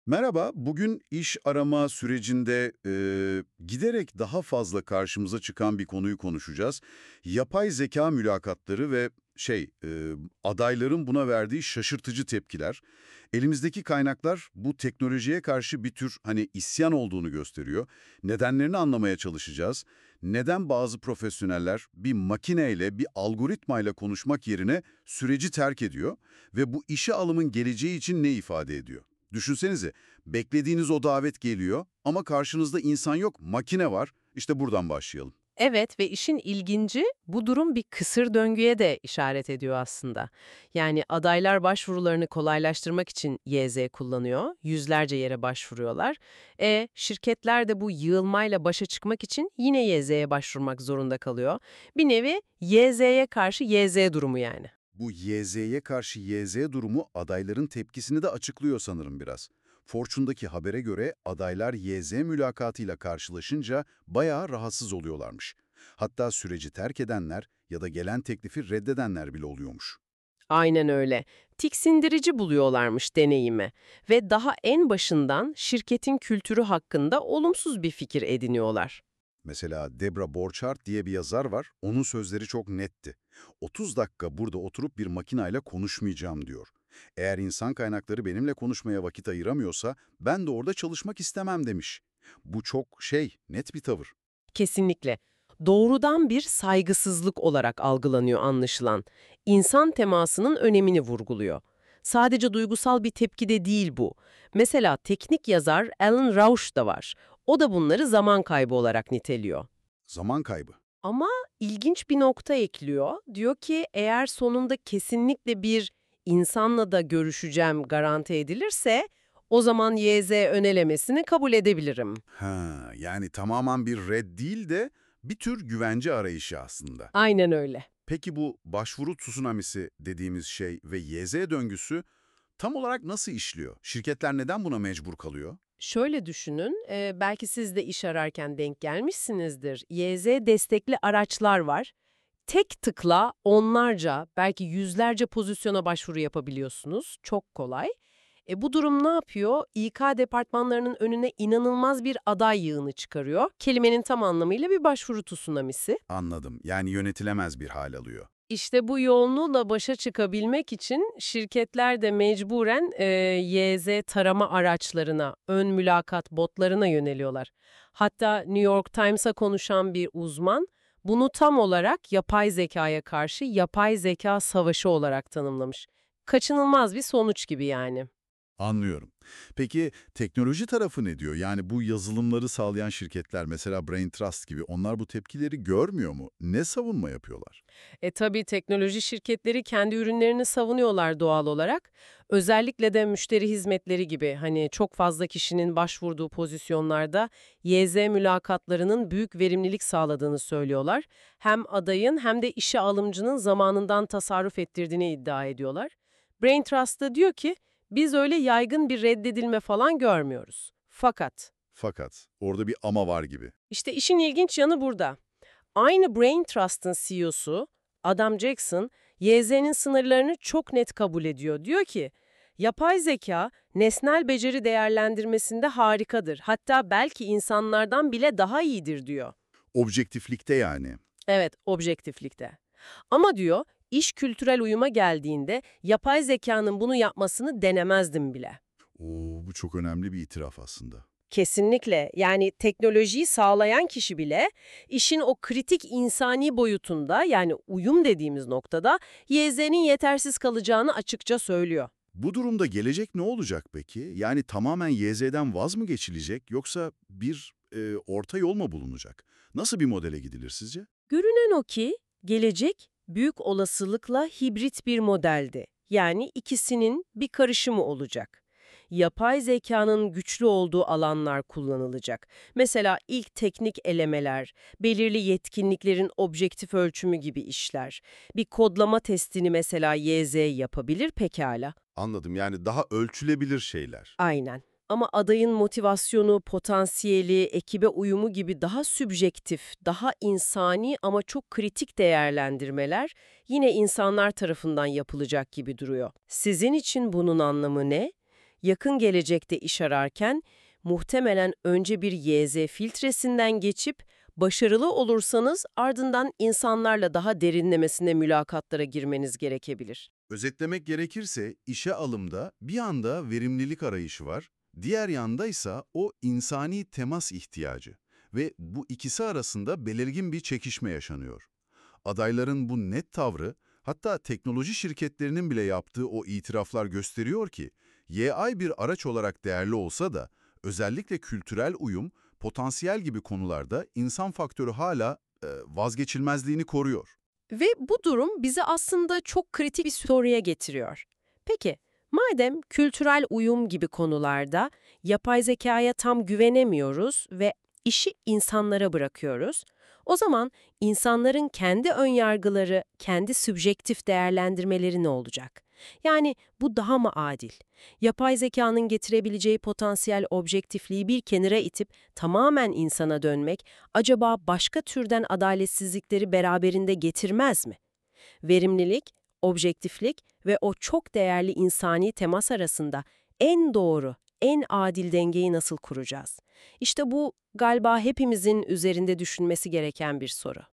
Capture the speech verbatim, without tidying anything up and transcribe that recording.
Merhaba, bugün iş arama sürecinde e, giderek daha fazla karşımıza çıkan bir konuyu konuşacağız. Yapay zeka mülakatları ve şey, e, adayların buna verdiği şaşırtıcı tepkiler. Elimizdeki kaynaklar bu teknolojiye karşı bir tür hani isyan olduğunu gösteriyor. Nedenlerini anlamaya çalışacağız. Neden bazı profesyoneller bir makineyle, bir algoritmayla konuşmak yerine süreci terk ediyor ve bu işe alımın geleceği için ne ifade ediyor? Düşünsenize, beklediğiniz o davet geliyor ama karşınızda insan yok, makine var. İşte buradan başlayalım. Evet ve işin ilginci bu durum bir kısır döngüye de işaret ediyor aslında. Yani adaylar başvurularını kolaylaştırmak için Y Z kullanıyor, yüzlerce yere başvuruyorlar. E şirketler de bu yığılmayla başa çıkmak için yine Y Z'ye başvurmak zorunda kalıyor. Bir nevi Y Z'ye karşı Y Z durumu yani. Bu Y Z'ye karşı Y Z durumu adayların tepkisini de açıklıyor sanırım biraz. Fortune'daki habere göre adaylar Y Z mülakatıyla karşılaşınca bayağı rahatsız oluyorlarmış. Hatta süreci terk edenler ya da gelen teklifi reddedenler bile oluyormuş. Aynen öyle. Tiksindirici buluyorlarmış deneyimi ve daha en başından şirketin kültürü hakkında olumsuz bir fikir ediniyorlar. Mesela Debra Borchardt diye bir yazar var, onun sözleri çok netti. otuz dakika burada oturup bir makinayla konuşmayacağım diyor. Eğer insan kaynakları benimle konuşmaya vakit ayıramıyorsa ben de orada çalışmak istemem demiş. Bu çok şey, net bir tavır. Kesinlikle. Doğrudan bir saygısızlık olarak algılanıyor anlaşılan. İnsan temasının önemini vurguluyor. Sadece duygusal bir tepki de değil bu. Mesela teknik yazar Alan Rausch da var. O da bunları zaman kaybı olarak niteliyor. Zaman kaybı. Ama ilginç bir nokta ekliyor. Diyor ki eğer sonunda kesinlikle bir insanla da görüşeceğim garanti edilirse o zaman Y Z önelemesini kabul edebilirim. Ha, yani tamamen bir red değil de bir tür güvence arayışı aslında. Aynen öyle. Peki bu başvuru tsunamisi dediğimiz şey ve Y Z döngüsü tam olarak nasıl işliyor? Şirketler neden buna mecbur kalıyor? Şöyle düşünün, e, belki siz de iş ararken denk gelmişsinizdir. Y Z destekli araçlar var. Tek tıkla onlarca, belki yüzlerce pozisyona başvuru yapabiliyorsunuz. Çok kolay. E, bu durum ne yapıyor? İK departmanlarının önüne inanılmaz bir aday yığını çıkarıyor. Kelimenin tam anlamıyla bir başvuru tsunamisi. Anladım. Yani yönetilemez bir hal alıyor. İşte bu yoğunluğla başa çıkabilmek için şirketler de mecburen e, Y Z tarama araçlarına, ön mülakat botlarına yöneliyorlar. Hatta New York Times'a konuşan bir uzman bunu tam olarak yapay zekaya karşı yapay zeka savaşı olarak tanımlamış. Kaçınılmaz bir sonuç gibi yani. Anlıyorum. Peki teknoloji tarafı ne diyor? Yani bu yazılımları sağlayan şirketler mesela Brain Trust gibi onlar bu tepkileri görmüyor mu? Ne savunma yapıyorlar? E tabii teknoloji şirketleri kendi ürünlerini savunuyorlar doğal olarak. Özellikle de müşteri hizmetleri gibi hani çok fazla kişinin başvurduğu pozisyonlarda Y Z mülakatlarının büyük verimlilik sağladığını söylüyorlar. Hem adayın hem de işe alımcının zamanından tasarruf ettirdiğini iddia ediyorlar. Brain Trust da diyor ki biz öyle yaygın bir reddedilme falan görmüyoruz. Fakat Fakat orada bir ama var gibi. işte işin ilginç yanı burada. Aynı Brain Trust'ın C E O'su Adam Jackson, Y Z'nin sınırlarını çok net kabul ediyor. Diyor ki, yapay zeka nesnel beceri değerlendirmesinde harikadır. Hatta belki insanlardan bile daha iyidir diyor. Objektiflikte yani. Evet, objektiflikte. Ama diyor, iş kültürel uyuma geldiğinde yapay zekanın bunu yapmasını denemezdim bile. Oo, bu çok önemli bir itiraf aslında. Kesinlikle. Yani teknolojiyi sağlayan kişi bile işin o kritik insani boyutunda yani uyum dediğimiz noktada Y Z'nin yetersiz kalacağını açıkça söylüyor. Bu durumda gelecek ne olacak peki? Yani tamamen Y Z'den vaz mı geçilecek yoksa bir e, orta yol mu bulunacak? Nasıl bir modele gidilir sizce? Görünen o ki gelecek büyük olasılıkla hibrit bir modeldi. Yani ikisinin bir karışımı olacak. Yapay zekanın güçlü olduğu alanlar kullanılacak. Mesela ilk teknik elemeler, belirli yetkinliklerin objektif ölçümü gibi işler. Bir kodlama testini mesela Y Z yapabilir pekala. Anladım. Yani daha ölçülebilir şeyler. Aynen. Ama adayın motivasyonu, potansiyeli, ekibe uyumu gibi daha sübjektif, daha insani ama çok kritik değerlendirmeler yine insanlar tarafından yapılacak gibi duruyor. Sizin için bunun anlamı ne? yakın gelecekte iş ararken muhtemelen önce bir Y Z filtresinden geçip başarılı olursanız ardından insanlarla daha derinlemesine mülakatlara girmeniz gerekebilir. Özetlemek gerekirse işe alımda bir yanda verimlilik arayışı var, diğer yanda ise o insani temas ihtiyacı ve bu ikisi arasında belirgin bir çekişme yaşanıyor. Adayların bu net tavrı, hatta teknoloji şirketlerinin bile yaptığı o itiraflar gösteriyor ki, A I bir araç olarak değerli olsa da özellikle kültürel uyum, potansiyel gibi konularda insan faktörü hala e, vazgeçilmezliğini koruyor. Ve bu durum bizi aslında çok kritik bir soruya getiriyor. Peki, madem kültürel uyum gibi konularda yapay zekaya tam güvenemiyoruz ve işi insanlara bırakıyoruz, o zaman insanların kendi önyargıları, kendi sübjektif değerlendirmeleri ne olacak? Yani bu daha mı adil? Yapay zekanın getirebileceği potansiyel objektifliği bir kenara itip tamamen insana dönmek acaba başka türden adaletsizlikleri beraberinde getirmez mi? Verimlilik, objektiflik ve o çok değerli insani temas arasında en doğru, en adil dengeyi nasıl kuracağız? İşte bu galiba hepimizin üzerinde düşünmesi gereken bir soru.